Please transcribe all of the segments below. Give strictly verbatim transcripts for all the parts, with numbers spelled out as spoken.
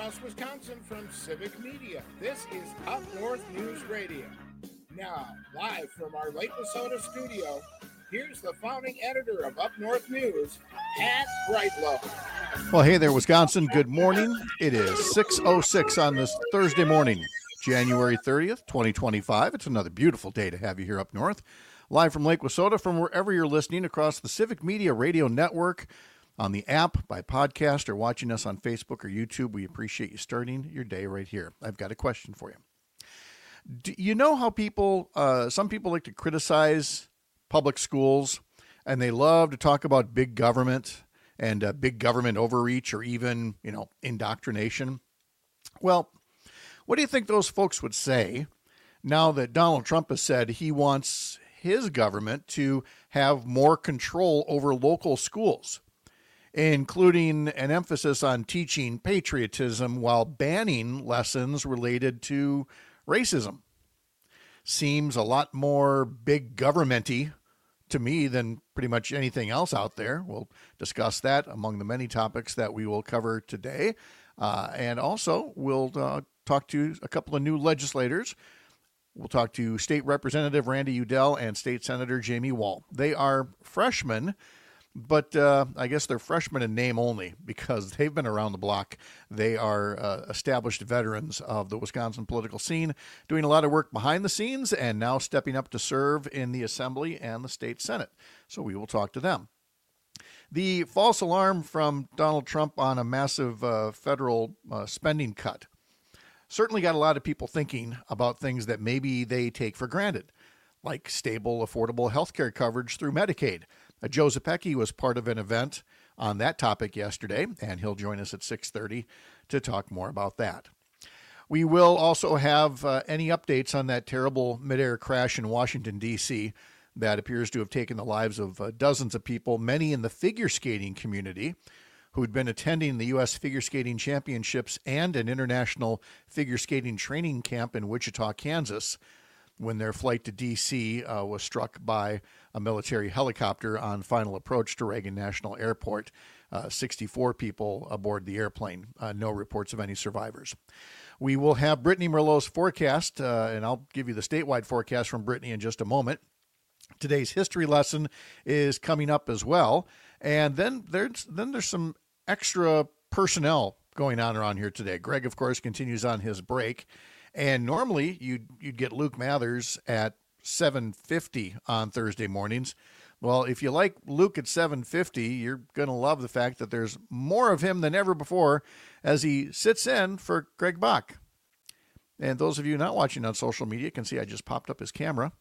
across Wisconsin from Civic Media. This is Up North News Radio. Now, live from our Lake Wissota studio, here's the founding editor of Up North News, Pat Brightlow. Well, hey there, Wisconsin. Good morning. It is six oh six on this Thursday morning, January thirtieth, twenty twenty-five. It's another beautiful day to have you here up north. Live from Lake Wissota, from wherever you're listening across the Civic Media Radio Network, on the app, by podcast, or watching us on Facebook or YouTube. We appreciate you starting your day right here. I've got a question for you. Do you know how people, uh, some people like to criticize public schools, and they love to talk about big government and uh, big government overreach, or even, you know, indoctrination? Well, what do you think those folks would say now that Donald Trump has said he wants his government to have more control over local schools, including an emphasis on teaching patriotism while banning lessons related to racism? Seems a lot more big government-y to me than pretty much anything else out there. We'll discuss that among the many topics that we will cover today. Uh, and also, we'll uh, talk to a couple of new legislators. We'll talk to State Representative Randy Udell and State Senator Jamie Wall. They are freshmen, but uh, I guess they're freshmen in name only because they've been around the block. They are uh, established veterans of the Wisconsin political scene, doing a lot of work behind the scenes and now stepping up to serve in the Assembly and the State Senate. So we will talk to them. The false alarm from Donald Trump on a massive uh, federal uh, spending cut certainly got a lot of people thinking about things that maybe they take for granted, like stable, affordable health care coverage through Medicaid. Uh, Joe Zepecki was part of an event on that topic yesterday, and he'll join us at six thirty to talk more about that. We will also have uh, any updates on that terrible midair crash in Washington, D C that appears to have taken the lives of uh, dozens of people, many in the figure skating community, who'd been attending the U S Figure Skating Championships and an international figure skating training camp in Wichita, Kansas, when their flight to D C uh, was struck by a military helicopter on final approach to Reagan National Airport. Uh, sixty-four people aboard the airplane. Uh, no reports of any survivors. We will have Brittany Merlot's forecast, uh, and I'll give you the statewide forecast from Brittany in just a moment. Today's history lesson is coming up as well. And then there's then there's some extra personnel going on around here today. Greg, of course, continues on his break. And normally you'd, you'd get Luke Mathers at seven fifty on Thursday mornings. Well, if you like Luke at seven fifty, you're going to love the fact that there's more of him than ever before as he sits in for Greg Bach. And those of you not watching on social media can see I just popped up his camera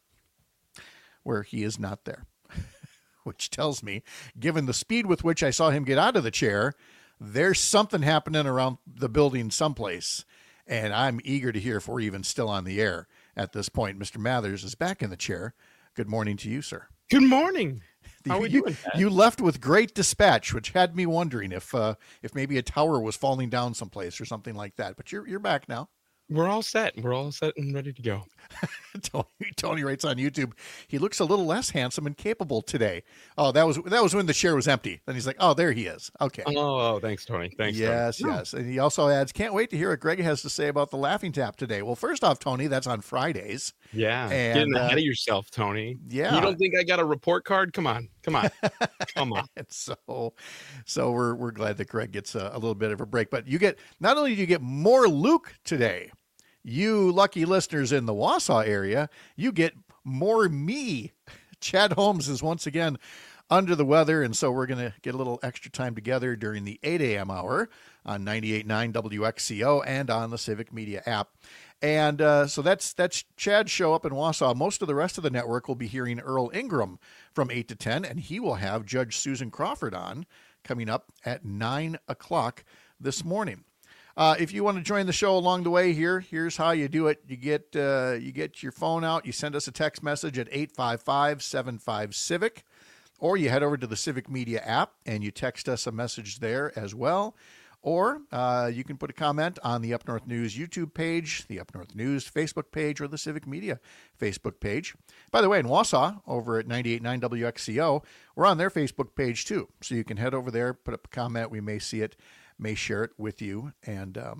where he is not there, which tells me, given the speed with which I saw him get out of the chair, there's something happening around the building someplace. And I'm eager to hear if we're even still on the air at this point. Mister Mathers is back in the chair. Good morning to you, sir. Good morning. How you, are you you doing, Pat? You left with great dispatch, which had me wondering if uh, if maybe a tower was falling down someplace or something like that. But you're you're back now. We're all set. We're all set and ready to go. Tony, Tony writes on YouTube, he looks a little less handsome and capable today. Oh, that was that was when the chair was empty. Then he's like, oh, there he is. Okay. Oh, oh thanks, Tony. Thanks, Yes, Tony. yes. And he also adds, can't wait to hear what Greg has to say about the Laughing Tap today. Well, first off, Tony, that's on Fridays. Yeah. And, Getting uh, ahead of yourself, Tony. Yeah. You don't think I got a report card? Come on. Come on. Come on. And so so we're we're glad that Greg gets a, a little bit of a break. But you get, not only do you get more Luke today, you lucky listeners in the Wausau area, you get more me. Chad Holmes is once again under the weather, and so we're going to get a little extra time together during the eight a.m. hour on ninety-eight point nine W X C O and on the Civic Media app. And uh, so that's that's Chad's show up in Wausau. Most of the rest of the network will be hearing Earl Ingram from eight to ten, and he will have Judge Susan Crawford on coming up at nine o'clock this morning. Uh, if you want to join the show along the way here, here's how you do it. You get uh, you get your phone out. You send us a text message at eight five five, seven five, CIVIC, or you head over to the Civic Media app and you text us a message there as well. Or uh, you can put a comment on the Up North News YouTube page, the Up North News Facebook page, or the Civic Media Facebook page. By the way, in Wausau, over at ninety-eight point nine W X C O, we're on their Facebook page too. So you can head over there, put up a comment. We may see it, may share it with you, and um,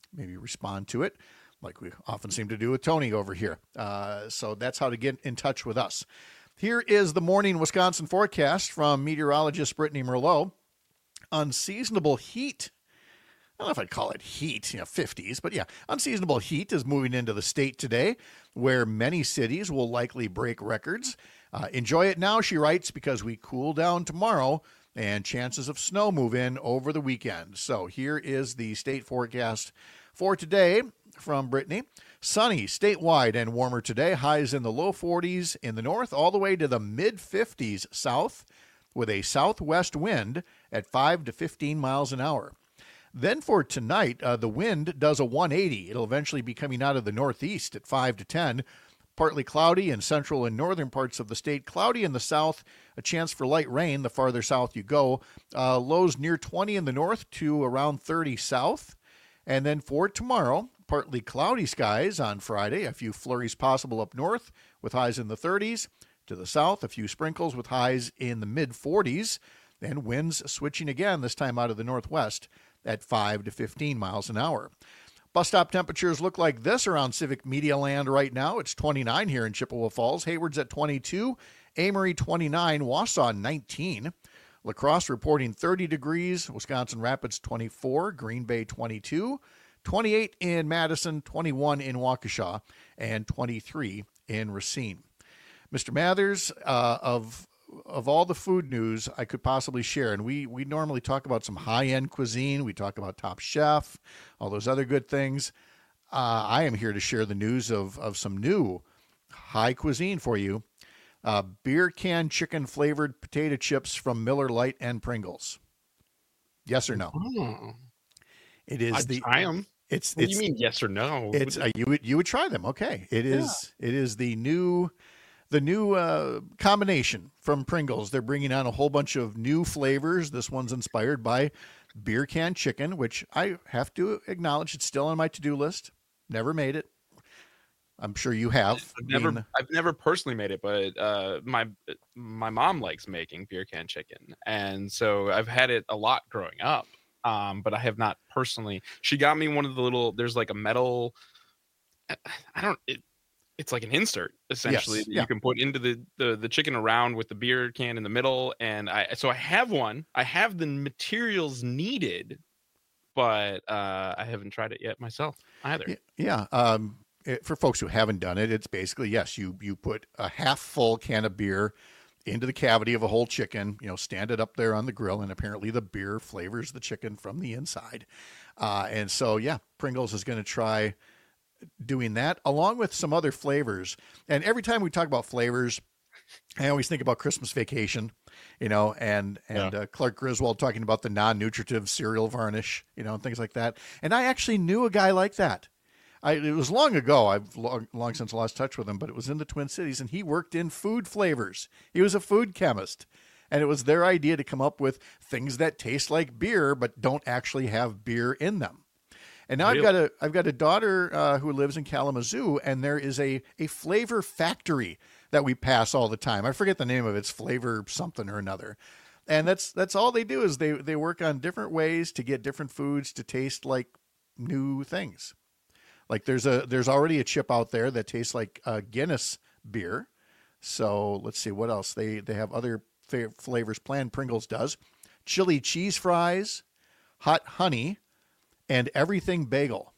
maybe respond to it, like we often seem to do with Tony over here. Uh, so that's how to get in touch with us. Here is the morning Wisconsin forecast from meteorologist Brittany Merlot. Unseasonable heat. I don't know if I'd call it heat, you know, fifties, but yeah, unseasonable heat is moving into the state today, where many cities will likely break records. Uh, enjoy it now, she writes, because we cool down tomorrow and chances of snow move in over the weekend. So here is the state forecast for today from Brittany. Sunny statewide and warmer today. Highs in the low forties in the north, all the way to the mid fifties south, with a southwest wind at five to fifteen miles an hour. Then for tonight, uh, the wind does a one eighty. It'll eventually be coming out of the northeast at five to ten. Partly cloudy in central and northern parts of the state. Cloudy in the south, a chance for light rain the farther south you go. Uh, lows near twenty in the north to around thirty south. And then for tomorrow, partly cloudy skies on Friday. A few flurries possible up north with highs in the thirties. To the south, a few sprinkles with highs in the mid forties. And winds switching again, this time out of the northwest at five to fifteen miles an hour. Bus stop temperatures look like this around Civic Media Land right now. It's twenty-nine here in Chippewa Falls. Hayward's at twenty-two. Amory twenty-nine. Wausau nineteen. La Crosse reporting thirty degrees. Wisconsin Rapids twenty-four. Green Bay twenty-two. twenty-eight in Madison. twenty-one in Waukesha. And twenty-three in Racine. Mister Mathers, uh, of of all the food news I could possibly share, and we we normally talk about some high-end cuisine, we talk about Top Chef, all those other good things. Uh, I am here to share the news of, of some new high cuisine for you. Uh, beer can chicken flavored potato chips from Miller Lite and Pringles. Yes or no? Oh. It is I'd the try 'em. It's What it's do you mean yes or no? it's uh, you would you would try them. Okay. It is it is the new The new uh, combination from Pringles. They're bringing on a whole bunch of new flavors. This one's inspired by beer can chicken, which I have to acknowledge it's still on my to-do list. Never made it. I'm sure you have. I've never, being- I've never personally made it, but uh, my my mom likes making beer can chicken, and so I've had it a lot growing up. Um, but I have not personally. She got me one of the little. There's like a metal. I don't. It, It's like an insert essentially Yes, that yeah. you can put into the, the the chicken around with the beer can in the middle. And I so I have one. I have the materials needed, but uh, I haven't tried it yet myself either. Yeah. yeah. Um, it, for folks who haven't done it, it's basically, yes, you, you put a half full can of beer into the cavity of a whole chicken, you know, stand it up there on the grill, and apparently the beer flavors the chicken from the inside. Uh, and so, yeah, Pringles is going to try doing that along with some other flavors. And every time we talk about flavors, I always think about Christmas Vacation, you know, and, and Yeah. uh, Clark Griswold talking about the non-nutritive cereal varnish, you know, and things like that. And I actually knew a guy like that. I, it was long ago. I've long, long since lost touch with him, but it was in the Twin Cities, and he worked in food flavors. He was a food chemist, and it was their idea to come up with things that taste like beer, but don't actually have beer in them. And now Really? I've got a I've got a daughter uh, who lives in Kalamazoo, and there is a a flavor factory that we pass all the time. I forget the name of it. It's Flavor something or another, and that's that's all they do is they they work on different ways to get different foods to taste like new things. Like there's a there's already a chip out there that tastes like uh, Guinness beer. So let's see what else they they have other fa- flavors planned. Pringles does chili cheese fries, hot honey, and everything bagel.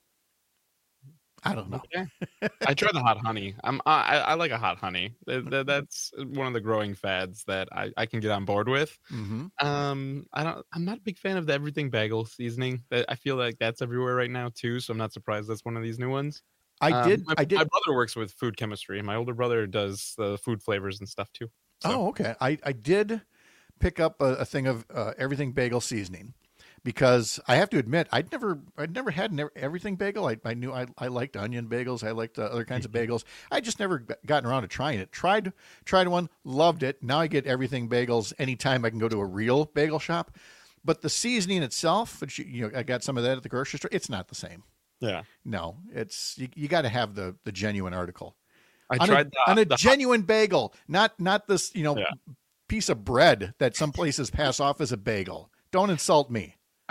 I don't know. Okay. I tried the hot honey. I'm I, I like a hot honey. That, that- that's one of the growing fads that I, I can get on board with. Mm-hmm. Um, I don't. I'm not a big fan of the everything bagel seasoning. That I feel like that's everywhere right now too. So I'm not surprised that's one of these new ones. I Um, did. My, I did. My brother works with food chemistry, and my older brother does the food flavors and stuff too. So, Oh, okay. I, I did pick up a, a thing of uh, everything bagel seasoning because I have to admit I'd never I'd never had an everything bagel. I, I knew I, I liked onion bagels. I liked uh, other kinds of bagels. I just never g- gotten around to trying it. Tried tried one, loved it. Now I get everything bagels anytime I can go to a real bagel shop. But the seasoning itself, which you, you know, I got some of that at the grocery store. It's not the same. yeah. No, it's you, you got to have the the genuine article. I on tried a, the, on a the hot- genuine bagel, not not this, you know, Yeah. piece of bread that some places pass off as a bagel. Don't insult me.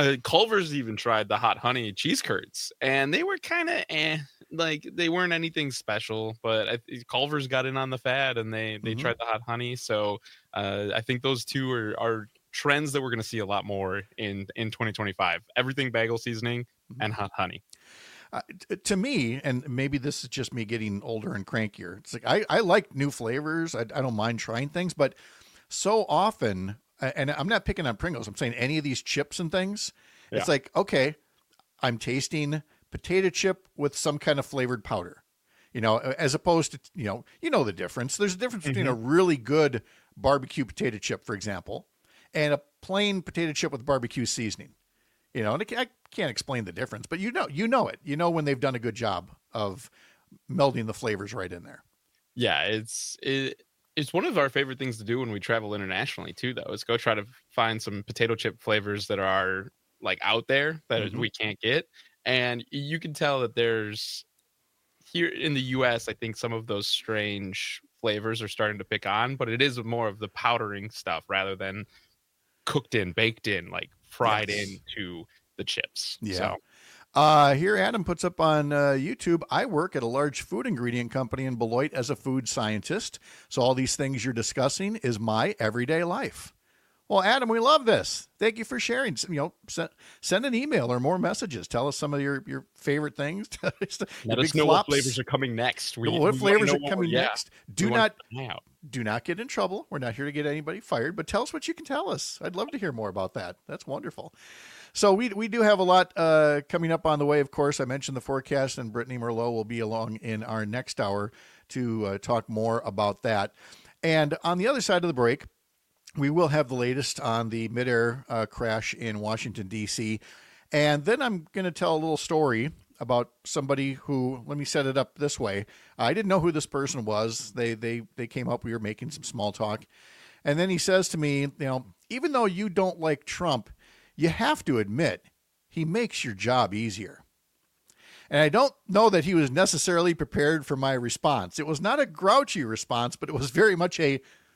Uh, Culver's even tried the hot honey cheese curds, and they were kind of eh, like they weren't anything special. But I, Culver's got in on the fad, and they they Mhm. tried the hot honey. So uh, I think those two are are trends that we're going to see a lot more in in twenty twenty-five. Everything bagel seasoning and hot honey. Uh, t- to me, and maybe this is just me getting older and crankier. It's like I, I like new flavors. I, I don't mind trying things, but so often, a- and I'm not picking on Pringles. I'm saying any of these chips and things. It's Yeah. like, okay, I'm tasting potato chip with some kind of flavored powder, you know, as opposed to, you know, you know the difference. There's a difference between a really good barbecue potato chip, for example, and a plain potato chip with barbecue seasoning. You know, and I can't explain the difference, but you know, you know it. You know when they've done a good job of melding the flavors right in there. Yeah, it's it, it's one of our favorite things to do when we travel internationally too, though, is go try to find some potato chip flavors that are like out there that Mhm. we can't get. And you can tell that there's here in the U S, I think some of those strange flavors are starting to pick on, but it is more of the powdering stuff rather than cooked in, baked in, like fried Yes. into the chips. Yeah. So Uh, here, Adam puts up on uh, YouTube, I work at a large food ingredient company in Beloit as a food scientist. So all these things you're discussing is my everyday life. Well, Adam, we love this. Thank you for sharing. You know, send, send an email or more messages. Tell us some of your, your favorite things. Your let big us know flops. what flavors are coming next. We, what we wanna flavors know are what coming we're- yeah, next. we Do wanna not find out. do not get in trouble. We're not here to get anybody fired, but tell us what you can tell us. I'd love to hear more about that. That's wonderful. So we we do have a lot uh, coming up on the way. Of course, I mentioned the forecast, and Brittany Merlot will be along in our next hour to uh, talk more about that. And on the other side of the break, we will have the latest on the midair uh, crash in Washington, D C. And then I'm going to tell a little story about somebody who, let me set it up this way. I didn't know who this person was. They, they, they came up, we were making some small talk. And then he says to me, you know, even though you don't like Trump, you have to admit he makes your job easier. And I don't know that he was necessarily prepared for my response. It was not a grouchy response, but it was very much a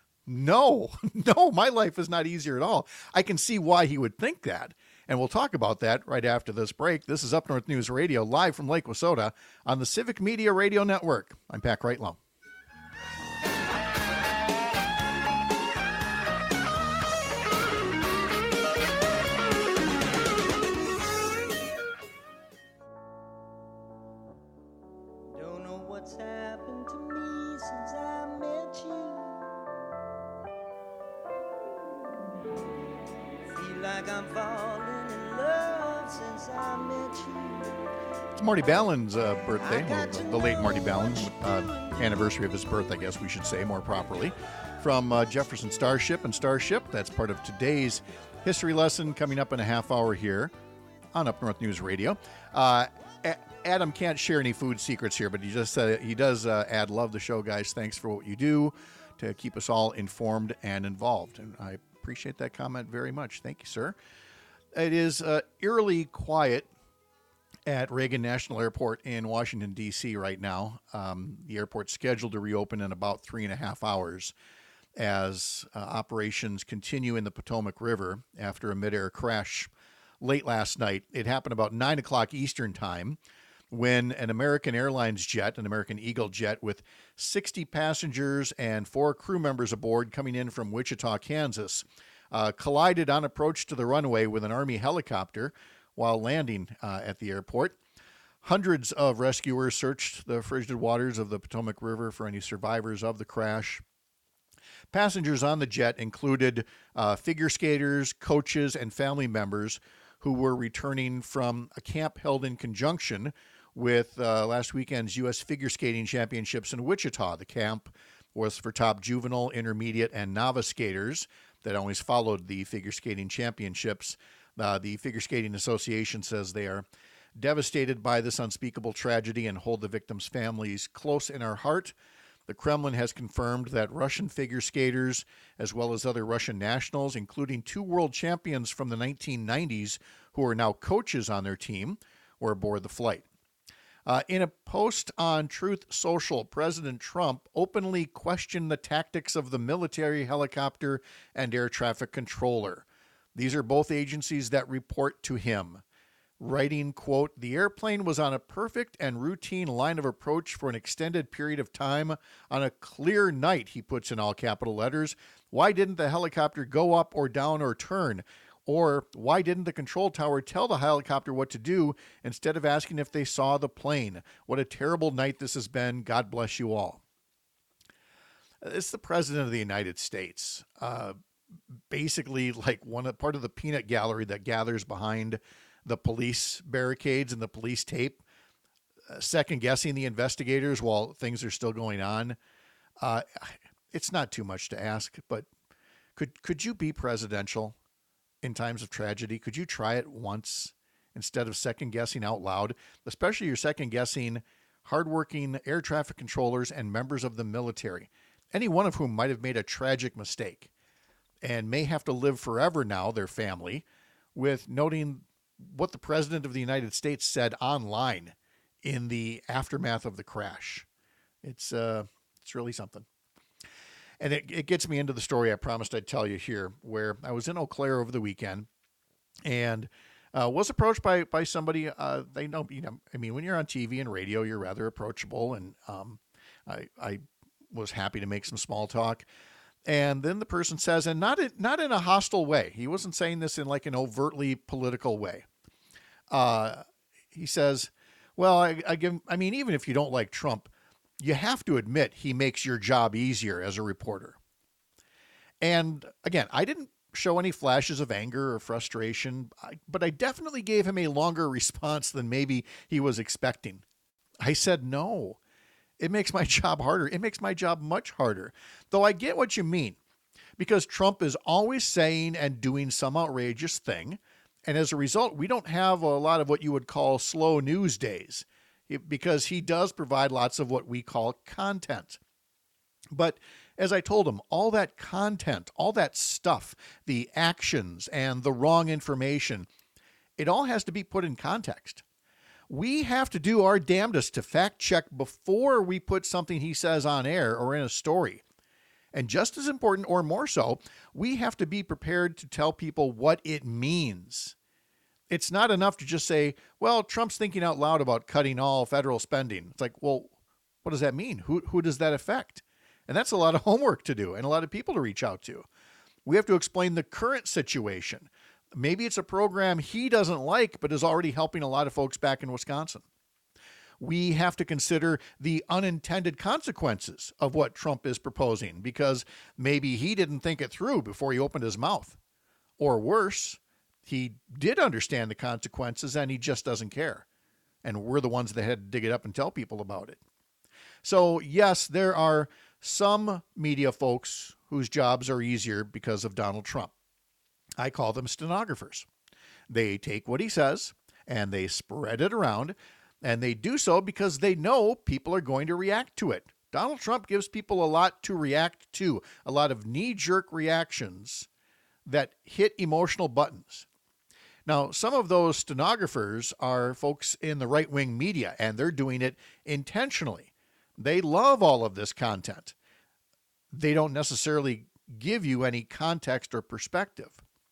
no, no, my life is not easier at all. I can see why he would think that. And we'll talk about that right after this break. This is Up North News Radio, live from Lake Wissota on the Civic Media Radio Network. I'm Pat Reitlow. Don't know what's happened to me since I met you. Feel like I'm falling in love since I met you. It's Marty Ballin's uh, birthday, well, the, the late Marty Ballin, uh, anniversary of his birth, I guess we should say more properly, from uh, Jefferson Starship and Starship. That's part of today's history lesson coming up in a half hour here on Up North News Radio. Uh, A- Adam can't share any food secrets here, but he just said he does uh, add, love the show, guys. Thanks for what you do to keep us all informed and involved. And I appreciate that comment very much. Thank you, sir. It is uh, eerily quiet at Reagan National Airport in Washington, D C right now. Um, the airport's scheduled to reopen in about three and a half hours as uh, operations continue in the Potomac River after a midair crash late last night. It happened about nine o'clock Eastern time when an American Airlines jet, an American Eagle jet with sixty passengers and four crew members aboard coming in from Wichita, Kansas, uh, collided on approach to the runway with an Army helicopter while landing uh, at the airport. Hundreds of rescuers searched the frigid waters of the Potomac River for any survivors of the crash. Passengers on the jet included uh, figure skaters, coaches, and family members who were returning from a camp held in conjunction with uh, last weekend's U S Figure Skating Championships in Wichita. The camp was for top juvenile, intermediate, and novice skaters that always followed the Figure Skating Championships. Uh, the Figure Skating Association says they are devastated by this unspeakable tragedy and hold the victims' families close in our heart. The Kremlin has confirmed that Russian figure skaters, as well as other Russian nationals, including two world champions from the nineteen nineties who are now coaches on their team, were aboard the flight. Uh, in a post on Truth Social, President Trump openly questioned the tactics of the military helicopter and air traffic controller. These are both agencies that report to him. Writing, quote, "The airplane was on a perfect and routine line of approach for an extended period of time on a clear night," he puts in all capital letters. "Why didn't the helicopter go up or down or turn? Or why didn't the control tower tell the helicopter what to do instead of asking if they saw the plane? What a terrible night this has been. God bless you all." It's the President of the United States. Uh, basically like one of, part of the peanut gallery that gathers behind the police barricades and the police tape, uh, second guessing the investigators while things are still going on. Uh, it's not too much to ask, but could, could you be presidential in times of tragedy? Could you try it once instead of second guessing out loud, especially you're second guessing hardworking air traffic controllers and members of the military, any one of whom might have made a tragic mistake and may have to live forever now, their family, with noting what the President of the United States said online in the aftermath of the crash. It's uh, it's really something. And it, it gets me into the story I promised I'd tell you here, where I was in Eau Claire over the weekend and uh, was approached by by somebody. Uh, they know, you know, I mean, when you're on T V and radio, you're rather approachable, and um, I I was happy to make some small talk. And then the person says, and not in, not in a hostile way. He wasn't saying this in like an overtly political way. Uh, he says, well, I, I give, I mean, even if you don't like Trump, you have to admit he makes your job easier as a reporter. And again, I didn't show any flashes of anger or frustration, but I definitely gave him a longer response than maybe he was expecting. I said, no. It makes my job harder. It makes my job much harder. Though I get what you mean, because Trump is always saying and doing some outrageous thing. And as a result, we don't have a lot of what you would call slow news days, because he does provide lots of what we call content. But as I told him, all that content, all that stuff, the actions and the wrong information, it all has to be put in context. We have to do our damnedest to fact check before we put something he says on air or in a story. And just as important, or more so, we have to be prepared to tell people what it means. It's not enough to just say, well, Trump's thinking out loud about cutting all federal spending. It's like, well, what does that mean? Who, who does that affect? And that's a lot of homework to do and a lot of people to reach out to. We have to explain the current situation. Maybe it's a program he doesn't like, but is already helping a lot of folks back in Wisconsin. We have to consider the unintended consequences of what Trump is proposing, because maybe he didn't think it through before he opened his mouth. Or worse, he did understand the consequences and he just doesn't care. And we're the ones that had to dig it up and tell people about it. So yes, there are some media folks whose jobs are easier because of Donald Trump. I call them stenographers. They take what he says and they spread it around, and they do so because they know people are going to react to it. Donald Trump gives people a lot to react to, a lot of knee-jerk reactions that hit emotional buttons. Now, some of those stenographers are folks in the right-wing media, and they're doing it intentionally. They love all of this content. They don't necessarily give you any context or perspective.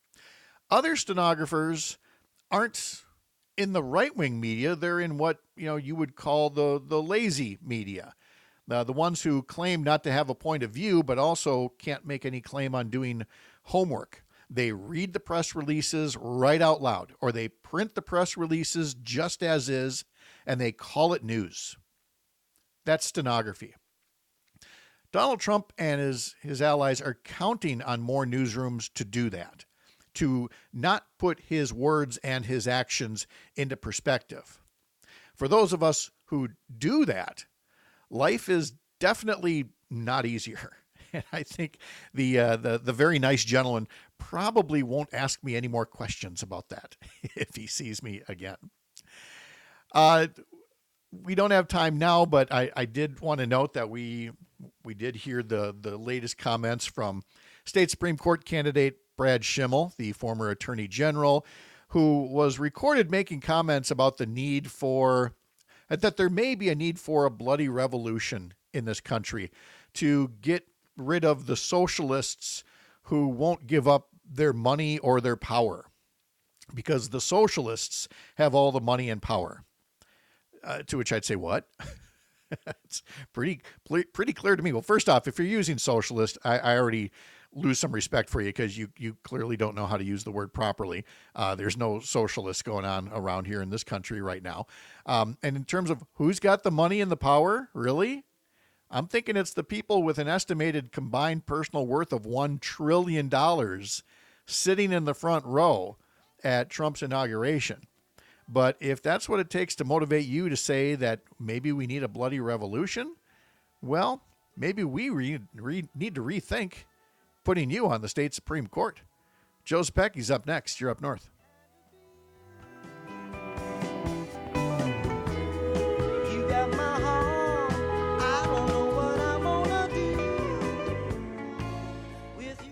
Other stenographers aren't in the right-wing media. They're in what, you know, you would call the, the lazy media. Uh, the ones who claim not to have a point of view, but also can't make any claim on doing homework. They read the press releases right out loud, or they print the press releases just as is, and they call it news. That's stenography. Donald Trump and his, his allies are counting on more newsrooms to do that, to not put his words and his actions into perspective. For those of us who do that, life is definitely not easier. And I think the, uh, the, the very nice gentleman probably won't ask me any more questions about that if he sees me again. Uh, we don't have time now, but I, I did want to note that we we did hear the, the latest comments from State Supreme Court candidate Brad Schimmel, the former Attorney General, who was recorded making comments about the need for, that there may be a need for a bloody revolution in this country to get rid of the socialists who won't give up their money or their power, because the socialists have all the money and power. Uh, to which I'd say, what? It's pretty pretty clear to me. Well, first off, if you're using socialist, I, I already lose some respect for you because you you clearly don't know how to use the word properly. Uh, there's no socialists going on around here in this country right now. Um, and in terms of who's got the money and the power, really, I'm thinking it's the people with an estimated combined personal worth of one trillion dollars sitting in the front row at Trump's inauguration. But if that's what it takes to motivate you to say that maybe we need a bloody revolution, well, maybe we re- re- need to rethink putting you on the state Supreme Court. Joe Zepecki's up next. You're Up North. You got my heart. I don't know what I'm gonna do with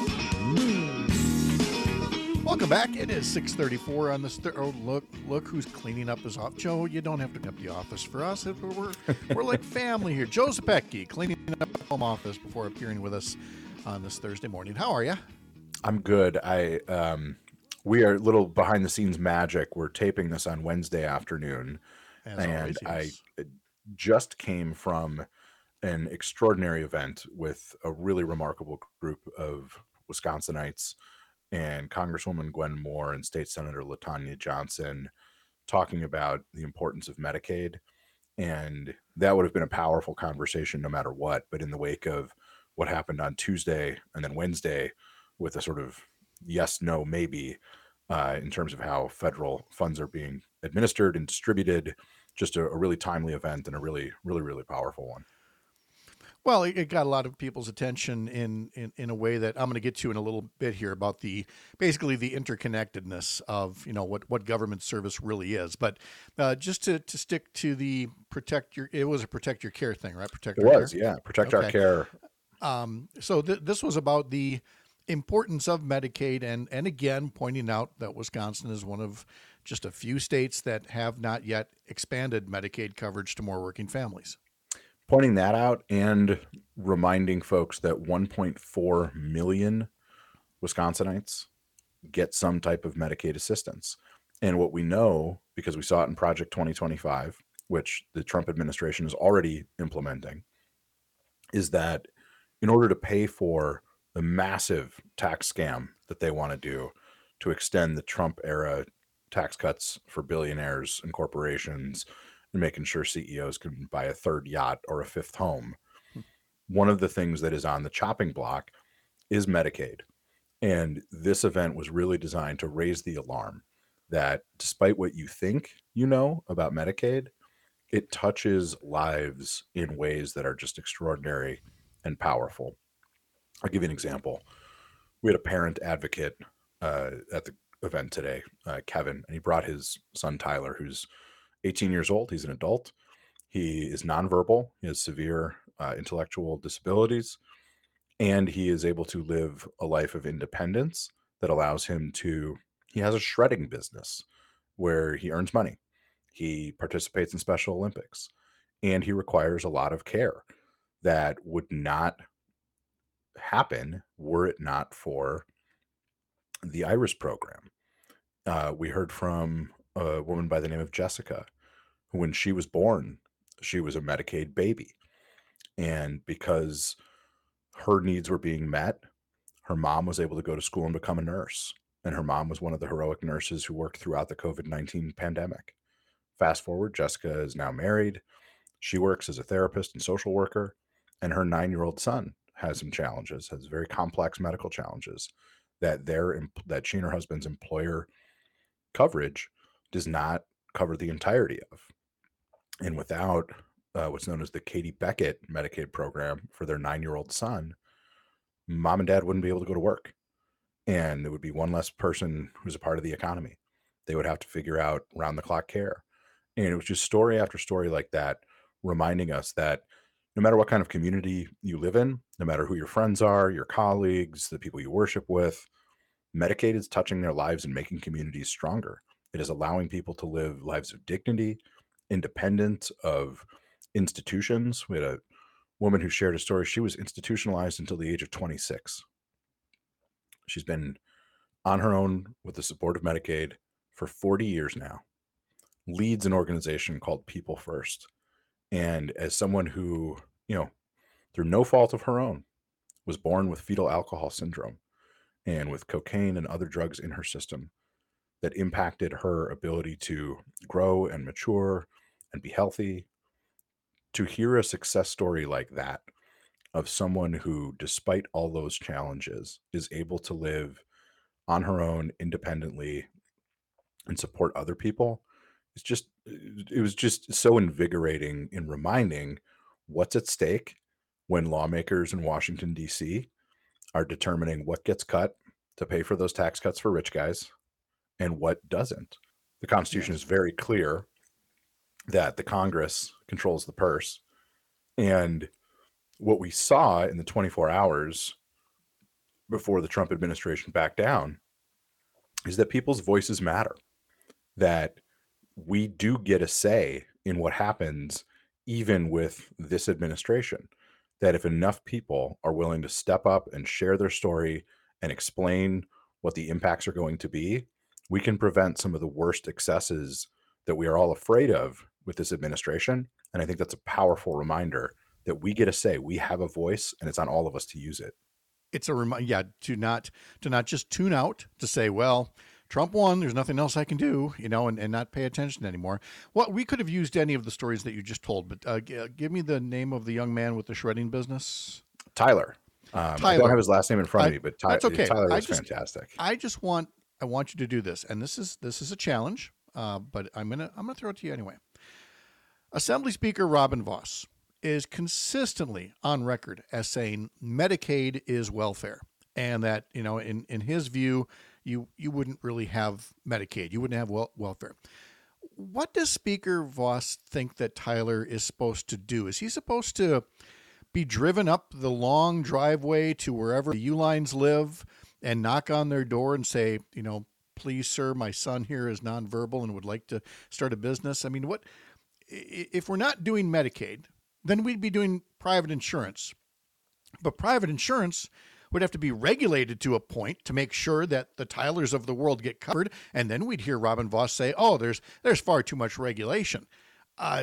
you. Welcome back. It is six thirty-four on this. Th- oh, look, look who's cleaning up his office. Joe, you don't have to clean up the office for us. We're, we're like family here. Joe Zepecki cleaning up the home office before appearing with us on this Thursday morning. How are you? I'm good. I um, we are a little behind the scenes magic. We're taping this on Wednesday afternoon, As and always, yes. I just came from an extraordinary event with a really remarkable group of Wisconsinites and Congresswoman Gwen Moore and State Senator LaTanya Johnson talking about the importance of Medicaid. And that would have been a powerful conversation no matter what. But in the wake of what happened on Tuesday and then Wednesday with a sort of yes, no, maybe uh, in terms of how federal funds are being administered and distributed, just a, a really timely event and a really, really, really powerful one. Well, it, it got a lot of people's attention in, in, in a way that I'm going to get to in a little bit here about the basically the interconnectedness of, you know, what, what government service really is. But uh, just to, to stick to the protect your, it was a protect your care thing, right? Protect It our was, care. yeah. Protect Okay. our care. Um, so th- this was about the importance of Medicaid, and and again pointing out that Wisconsin is one of just a few states that have not yet expanded Medicaid coverage to more working families. Pointing that out and reminding folks that one point four million Wisconsinites get some type of Medicaid assistance. And what we know, because we saw it in Project twenty twenty-five, which the Trump administration is already implementing, is that in order to pay for the massive tax scam that they want to do to extend the Trump era tax cuts for billionaires and corporations and making sure C E Os can buy a third yacht or a fifth home, one of the things that is on the chopping block is Medicaid. And this event was really designed to raise the alarm that despite what you think you know about Medicaid, it touches lives in ways that are just extraordinary and powerful. I'll give you an example. We had a parent advocate uh, at the event today, uh, Kevin, and he brought his son Tyler, who's eighteen years old. He's an adult. He is nonverbal. He has severe uh, intellectual disabilities, and he is able to live a life of independence that allows him to, he has a shredding business where he earns money. He participates in Special Olympics, and he requires a lot of care that would not happen were it not for the IRIS program. Uh, we heard from a woman by the name of Jessica, who when she was born, she was a Medicaid baby. And because her needs were being met, her mom was able to go to school and become a nurse. And her mom was one of the heroic nurses who worked throughout the COVID nineteen pandemic. Fast forward, Jessica is now married. She works as a therapist and social worker, and her nine-year-old son has some challenges, has very complex medical challenges that their that she and her husband's employer coverage does not cover the entirety of. And without uh, what's known as the Katie Beckett Medicaid program for their nine-year-old son, mom and dad wouldn't be able to go to work. And it would be one less person who's a part of the economy. They would have to figure out round-the-clock care. And it was just story after story like that, reminding us that no matter what kind of community you live in, no matter who your friends are, your colleagues, the people you worship with, Medicaid is touching their lives and making communities stronger. It is allowing people to live lives of dignity, independent of institutions. We had a woman who shared a story. She was institutionalized until the age of twenty-six. She's been on her own with the support of Medicaid for forty years now, leads an organization called People First. And as someone who, you know, through no fault of her own, was born with fetal alcohol syndrome and with cocaine and other drugs in her system that impacted her ability to grow and mature and be healthy, to hear a success story like that of someone who, despite all those challenges, is able to live on her own independently and support other people, it's just, it was just so invigorating in reminding what's at stake when lawmakers in Washington, D C are determining what gets cut to pay for those tax cuts for rich guys and what doesn't. The Constitution Yes. is very clear that the Congress controls the purse. And what we saw in the twenty-four hours before the Trump administration backed down is that people's voices matter, that we do get a say in what happens even with this administration, that if enough people are willing to step up and share their story and explain what the impacts are going to be, we can prevent some of the worst excesses that we are all afraid of with this administration. And I think that's a powerful reminder that we get a say, we have a voice, and it's on all of us to use it. It's a remind, yeah, to not to not just tune out, to say, well, Trump won, there's nothing else I can do, you know, and, and not pay attention anymore. Well, we could have used any of the stories that you just told, but uh, g- give me the name of the young man with the shredding business. Tyler. Um, I Tyler. don't have his last name in front I- of me, but Ty- that's okay. Tyler I was just- fantastic. I just want I want you to do this, and this is this is a challenge, uh, but I'm gonna I'm gonna throw it to you anyway. Assembly Speaker Robin Vos is consistently on record as saying Medicaid is welfare, and that, you know, in in his view, you you wouldn't really have Medicaid, you wouldn't have wel- welfare. What does Speaker Vos think that Tyler is supposed to do? Is he supposed to be driven up the long driveway to wherever the Ulines live and knock on their door and say, you know, please, sir, my son here is nonverbal and would like to start a business? I mean, what i- if we're not doing Medicaid, then we'd be doing private insurance. But private insurance would have to be regulated to a point to make sure that the Tylers of the world get covered. And then we'd hear Robin Vos say, oh, there's there's far too much regulation. Uh,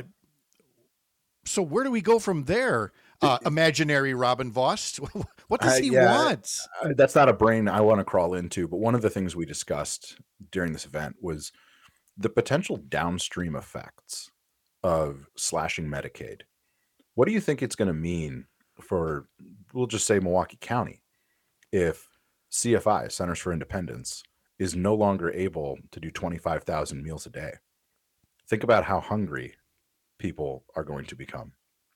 so where do we go from there? Uh, imaginary Robin Vos. What does Uh, he yeah. want? Uh, That's not a brain I want to crawl into, but one of the things we discussed during this event was the potential downstream effects of slashing Medicaid. What do you think it's going to mean for, we'll just say, Milwaukee County, if C F I, Centers for Independence, is no longer able to do twenty-five thousand meals a day? Think about how hungry people are going to become.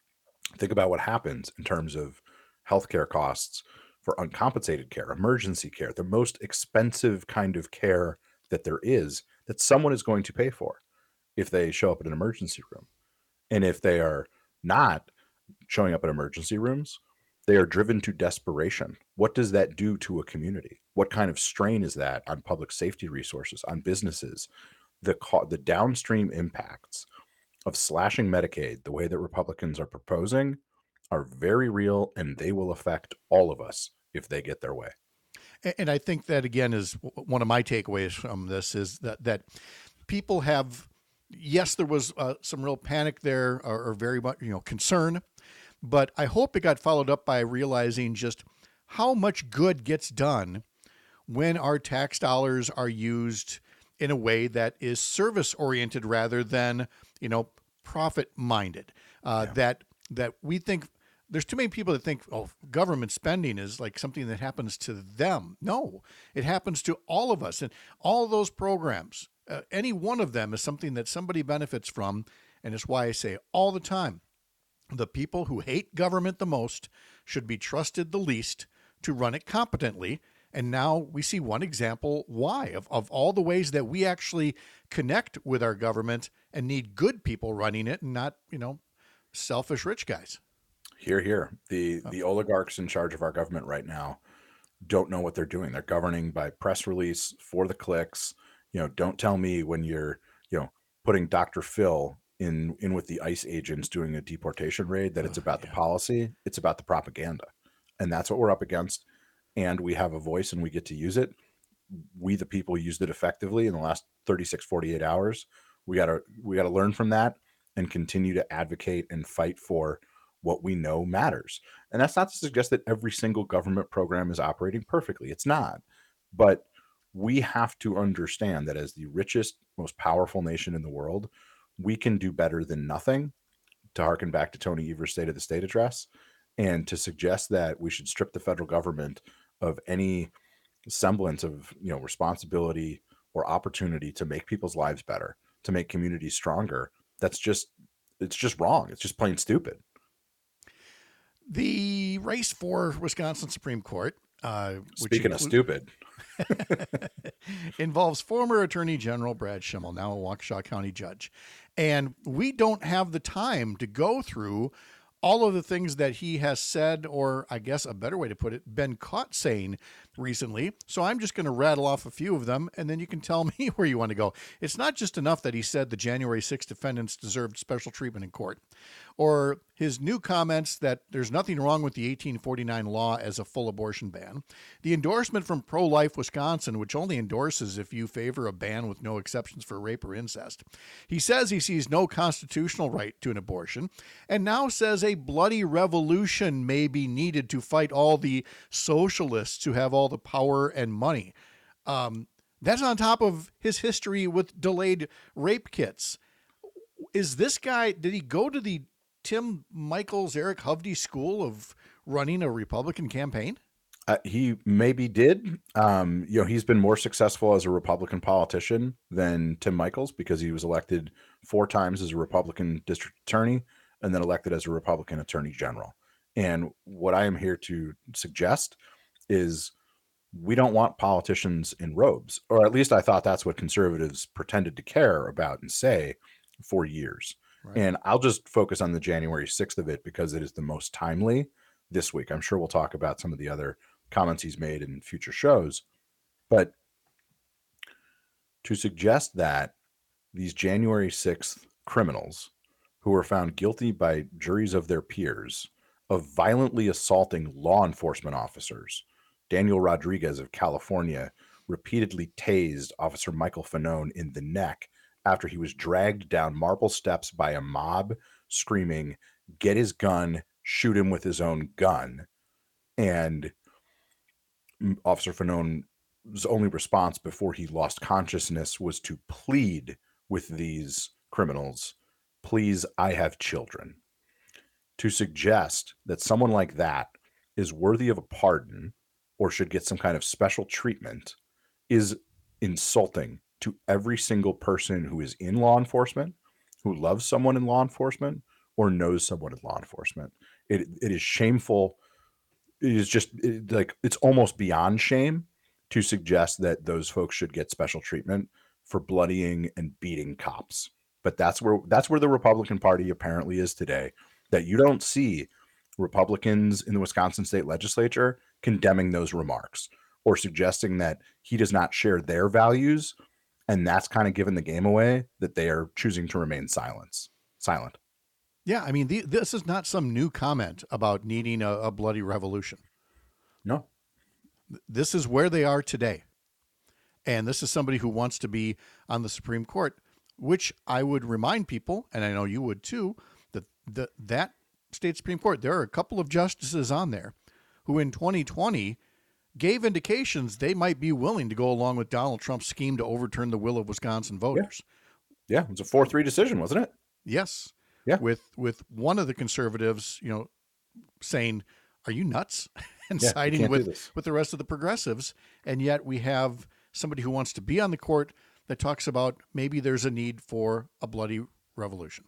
Think about what happens in terms of healthcare costs for uncompensated care, emergency care, the most expensive kind of care that there is, that someone is going to pay for if they show up at an emergency room. And if they are not showing up at emergency rooms, they are driven to desperation. What does that do to a community? What kind of strain is that on public safety resources, on businesses? The co- the downstream impacts of slashing Medicaid the way that Republicans are proposing are very real, and they will affect all of us if they get their way. And- And I think that, again, is w- one of my takeaways from this is that, that people have, yes, there was uh, some real panic there, or, or very much, you know, concern, but I hope it got followed up by realizing just how much good gets done when our tax dollars are used in a way that is service oriented rather than, you know, profit minded. Uh, Yeah. That that we think there's too many people that think, oh, government spending is like something that happens to them. No, it happens to all of us, and all those programs, uh, any one of them is something that somebody benefits from, and it's why I say all the time, the people who hate government the most should be trusted the least to run it competently. And now we see one example why of, of all the ways that we actually connect with our government and need good people running it and not, you know, selfish rich guys. Here, here. The the oligarchs in charge of our government right now don't know what they're doing. They're governing by press release for the clicks. You know, don't tell me when you're, you know, putting Doctor Phil in in with the ICE agents doing a deportation raid that it's Ugh, about yeah. the policy. It's about the propaganda. And that's what we're up against. And we have a voice and we get to use it. we, the people, used it effectively in the last thirty-six, forty-eight hours. We got to we got to learn from that and continue to advocate and fight for what we know matters. And that's not to suggest that every single government program is operating perfectly. It's not. But we have to understand that as the richest, most powerful nation in the world, we can do better than nothing, to harken back to Tony Evers' State of the State address, and to suggest that we should strip the federal government of any semblance of, you know, responsibility or opportunity to make people's lives better, to make communities stronger. That's just, it's just wrong. It's just plain stupid. The race for Wisconsin Supreme Court, uh, which Speaking of stupid, involves former Attorney General Brad Schimmel, now a Waukesha County judge. And we don't have the time to go through all of the things that he has said, or I guess a better way to put it, been caught saying recently. So I'm just going to rattle off a few of them, and then you can tell me where you want to go. It's not just enough that he said the January sixth defendants deserved special treatment in court, or his new comments that there's nothing wrong with the eighteen forty-nine law as a full abortion ban, the endorsement from Pro-Life Wisconsin, which only endorses if you favor a ban with no exceptions for rape or incest. He says he sees no constitutional right to an abortion, and now says a bloody revolution may be needed to fight all the socialists who have all the power and money. Um, that's on top of his history with delayed rape kits. Is this guy, did he go to the Tim Michels, Eric Hovde school of running a Republican campaign? Uh, he maybe did. Um, you know, he's been more successful as a Republican politician than Tim Michels, because he was elected four times as a Republican district attorney and then elected as a Republican attorney general. And what I am here to suggest is we don't want politicians in robes, or at least I thought that's what conservatives pretended to care about and say for years. Right. And I'll just focus on the January sixth of it because it is the most timely this week. I'm sure we'll talk about some of the other comments he's made in future shows, but to suggest that these January sixth criminals who were found guilty by juries of their peers of violently assaulting law enforcement officers, Daniel Rodriguez of California repeatedly tased Officer Michael Fanone in the neck after he was dragged down marble steps by a mob screaming, "Get his gun, shoot him with his own gun." And Officer Fanone's only response before he lost consciousness was to plead with these criminals, "Please, I have children." To suggest that someone like that is worthy of a pardon or should get some kind of special treatment is insulting to every single person who is in law enforcement, who loves someone in law enforcement, or knows someone in law enforcement. It it is shameful. It is just it, like it's almost beyond shame to suggest that those folks should get special treatment for bloodying and beating cops. But that's where that's where the Republican Party apparently is today. That you don't see Republicans in the Wisconsin state legislature condemning those remarks or suggesting that he does not share their values. And that's kind of giving the game away that they are choosing to remain silence, silent. Yeah, I mean, the, this is not some new comment about needing a, a bloody revolution. No. This is where they are today. And this is somebody who wants to be on the Supreme Court, which I would remind people, and I know you would too, that the, that state Supreme Court, there are a couple of justices on there who in twenty twenty gave indications they might be willing to go along with Donald Trump's scheme to overturn the will of Wisconsin voters. Yeah, yeah, it was a four three decision, wasn't it? Yes. Yeah. With with one of the conservatives, you know, saying, "Are you nuts?" and yeah, siding with with the rest of the progressives, and yet we have somebody who wants to be on the court that talks about maybe there's a need for a bloody revolution.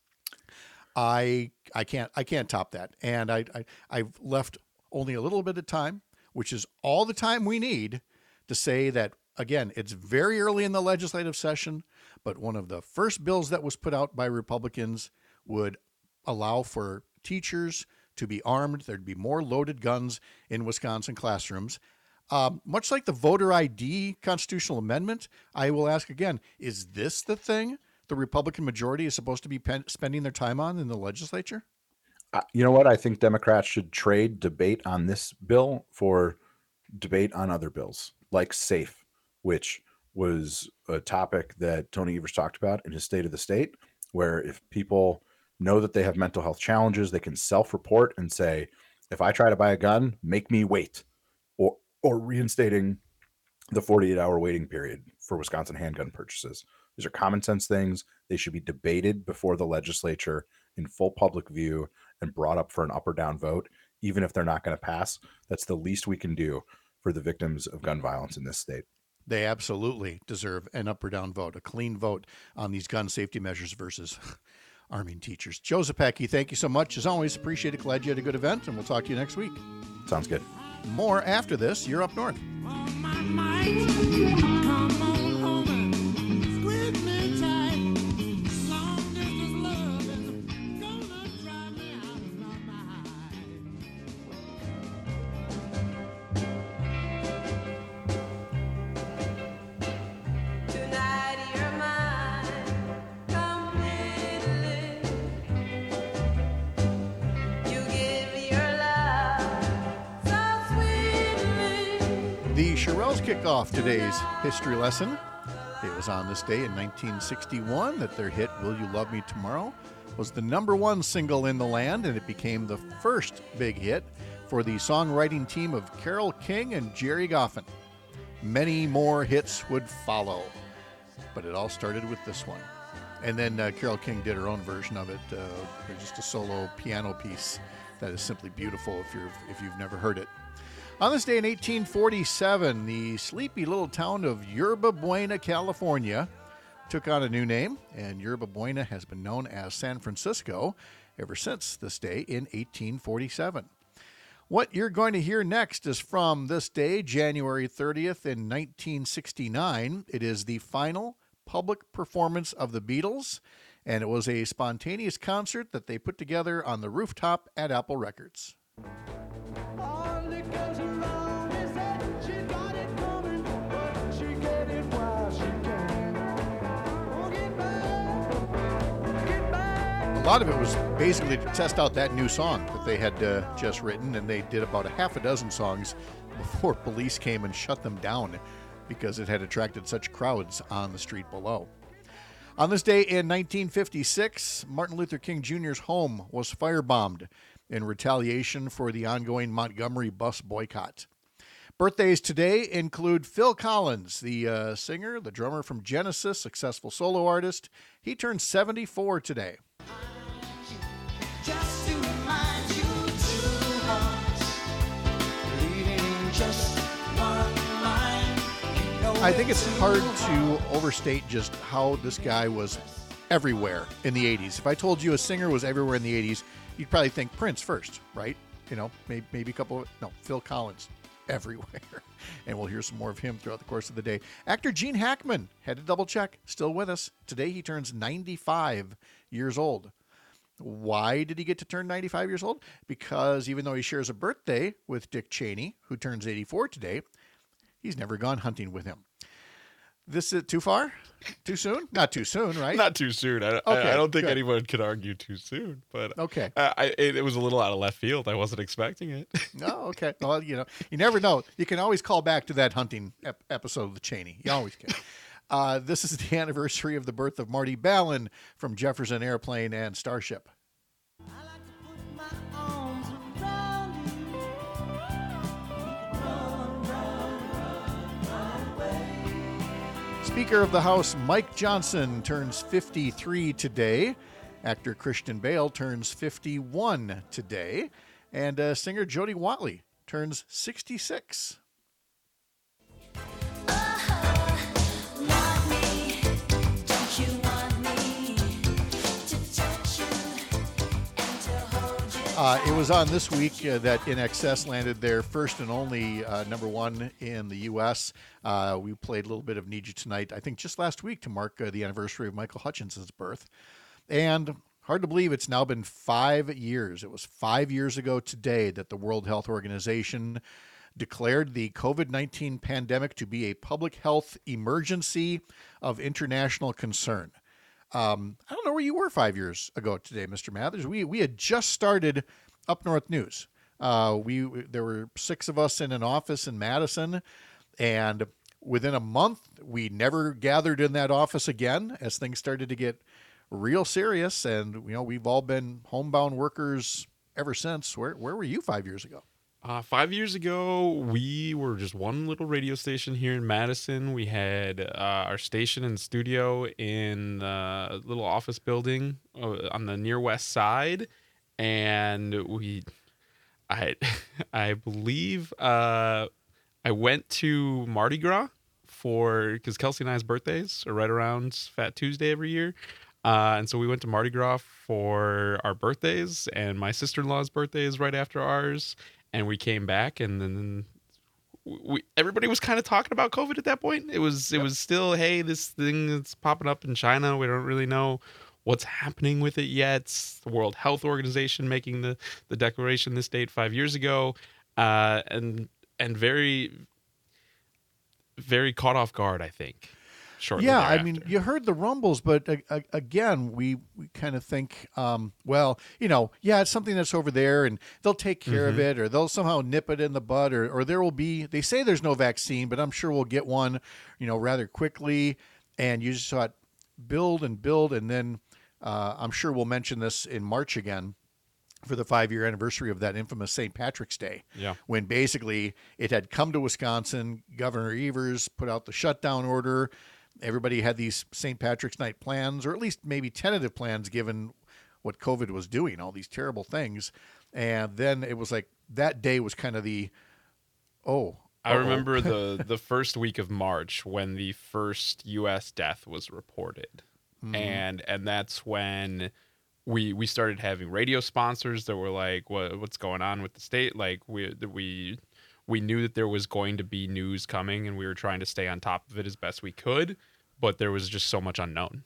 I I can't I can't top that, and I, I I've left only a little bit of time, which is all the time we need to say that, again, it's very early in the legislative session, but one of the first bills that was put out by Republicans would allow for teachers to be armed. There'd be more loaded guns in Wisconsin classrooms. Um, much like the voter I D constitutional amendment, I will ask again, is this the thing the Republican majority is supposed to be pen- spending their time on in the legislature? Uh, you know what? I think Democrats should trade debate on this bill for debate on other bills, like SAFE, which was a topic that Tony Evers talked about in his State of the State, where if people know that they have mental health challenges, they can self-report and say, if I try to buy a gun, make me wait, or or reinstating the forty-eight hour waiting period for Wisconsin handgun purchases. These are common sense things. They should be debated before the legislature in full public view and brought up for an up or down vote, even if they're not going to pass. That's the least we can do for the victims of gun violence in this state. They absolutely deserve an up or down vote, a clean vote on these gun safety measures versus arming teachers. Joe Zepecki, thank you so much. As always, appreciate it. Glad you had a good event, and we'll talk to you next week. Sounds good. More after this. You're Up North. The Shirelles kick off today's history lesson. It was on this day in nineteen sixty-one that their hit, Will You Love Me Tomorrow, was the number one single in the land, and it became the first big hit for the songwriting team of Carole King and Jerry Goffin. Many more hits would follow, but it all started with this one. And then uh, Carole King did her own version of it, uh, just a solo piano piece that is simply beautiful if you're if you've never heard it. On this day in eighteen forty-seven, the sleepy little town of Yerba Buena, California, took on a new name, and Yerba Buena has been known as San Francisco ever since this day in eighteen forty-seven. What you're going to hear next is from this day, January thirtieth in nineteen sixty-nine. It is the final public performance of the Beatles, and it was a spontaneous concert that they put together on the rooftop at Apple Records. A lot of it was basically to test out that new song that they had uh, just written, and they did about a half a dozen songs before police came and shut them down because it had attracted such crowds on the street below. On this day in nineteen fifty-six, Martin Luther King Junior's home was firebombed in retaliation for the ongoing Montgomery bus boycott. Birthdays today include Phil Collins, the uh, singer, the drummer from Genesis, successful solo artist. He turned seventy-four today. Just to remind you two hearts bleeding just one line. You know I think it's hard so hard. to overstate just how this guy was everywhere in the eighties. If I told you a singer was everywhere in the eighties, you'd probably think Prince first, right? You know, maybe, maybe a couple of, no, Phil Collins, everywhere. And we'll hear some more of him throughout the course of the day. Actor Gene Hackman, had to double check, still with us. Today he turns ninety-five years old. Why did he get to turn ninety-five years old? Because even though he shares a birthday with Dick Cheney, who turns eighty-four today, he's never gone hunting with him. This is too far? Too soon? Not too soon, right? Not too soon. I, Okay, I, I don't think good. anyone could argue too soon, but Okay. I, I, it, it was a little out of left field. I wasn't expecting it. Oh, okay. Well, you know, you never know. You can always call back to that hunting ep- episode of the Cheney. You always can. Uh, this is the anniversary of the birth of Marty Ballin from Jefferson Airplane and Starship. I like to put my arms around you. Run, run, run, run away. Speaker of the House Mike Johnson turns fifty-three today. Actor Christian Bale turns fifty-one today. And uh, singer Jody Watley turns sixty-six. Want me? Don't you want me to touch you and to hold you? Uh, it was on this week uh, that I N X S landed their first and only uh, number one in the U S. Uh, we played a little bit of Need You Tonight, I think just last week to mark uh, the anniversary of Michael Hutchinson's birth. And hard to believe it's now been five years. It was five years ago today that the World Health Organization declared the covid nineteen pandemic to be a public health emergency of international concern. Um, I don't know where you were five years ago today, Mister Mathers. We we had just started Up North News. Uh, we there were six of us in an office in Madison, and within a month, we never gathered in that office again as things started to get real serious. And, you know, we've all been homebound workers ever since. Where, where were you five years ago? Uh, five years ago, we were just one little radio station here in Madison. We had uh, our station and studio in a little office building uh, on the near west side, and we, I, I believe, uh, I went to Mardi Gras for because Kelsey and I's birthdays are right around Fat Tuesday every year. Uh, and so we went to Mardi Gras for our birthdays, and my sister-in-law's birthday is right after ours. And we came back, and then we everybody was kind of talking about COVID at that point. It was it was still, hey, this thing that's popping up in China. We don't really know what's happening with it yet. It's the World Health Organization making the, the declaration this date five years ago, uh, and and very very caught off guard, I think. Shortly yeah, thereafter. I mean, you heard the rumbles, but uh, uh, again, we, we kind of think, um, well, you know, yeah, it's something that's over there, and they'll take care Mm-hmm. of it, or they'll somehow nip it in the bud, or, or there will be, they say there's no vaccine, but I'm sure we'll get one, you know, rather quickly, and you just saw it build and build, and then uh, I'm sure we'll mention this in March again for the five-year anniversary of that infamous Saint Patrick's Day, Yeah. when basically it had come to Wisconsin, Governor Evers put out the shutdown order. Everybody had these Saint Patrick's Night plans, or at least maybe tentative plans, given what COVID was doing, all these terrible things. And then it was like that day was kind of the, oh. I uh-oh. remember the the first week of March when the first U S death was reported, Mhm. and and that's when we we started having radio sponsors that were like, what what's going on with the state? Like we we we knew that there was going to be news coming, and we were trying to stay on top of it as best we could, but there was just so much unknown.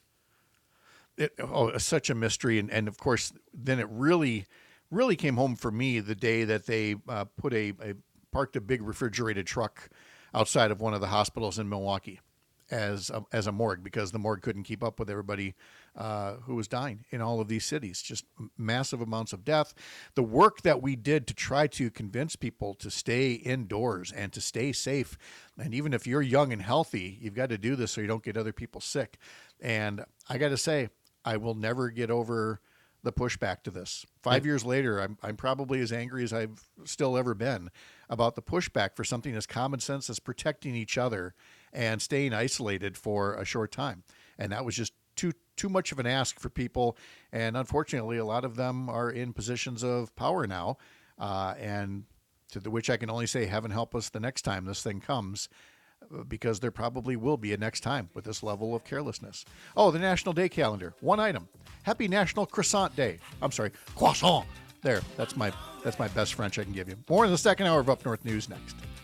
It, oh, it's such a mystery. And, and of course, then it really, really came home for me the day that they uh, put a, a parked a big refrigerated truck outside of one of the hospitals in Milwaukee as a, as a morgue, because the morgue couldn't keep up with everybody uh, who was dying in all of these cities. Just massive amounts of death. The work that we did to try to convince people to stay indoors and to stay safe. And even if you're young and healthy, you've got to do this so you don't get other people sick. And I got to say, I will never get over the pushback to this. Five years later, I'm I'm probably as angry as I've still ever been about the pushback for something as common sense as protecting each other and staying isolated for a short time. And that was just too too much of an ask for people. And unfortunately, a lot of them are in positions of power now. Uh, and to the which I can only say, heaven help us the next time this thing comes, because there probably will be a next time with this level of carelessness. Oh, the National Day calendar. One item. Happy National Croissant Day. I'm sorry, croissant. There, that's my that's my best French I can give you. More in the second hour of Up North News next.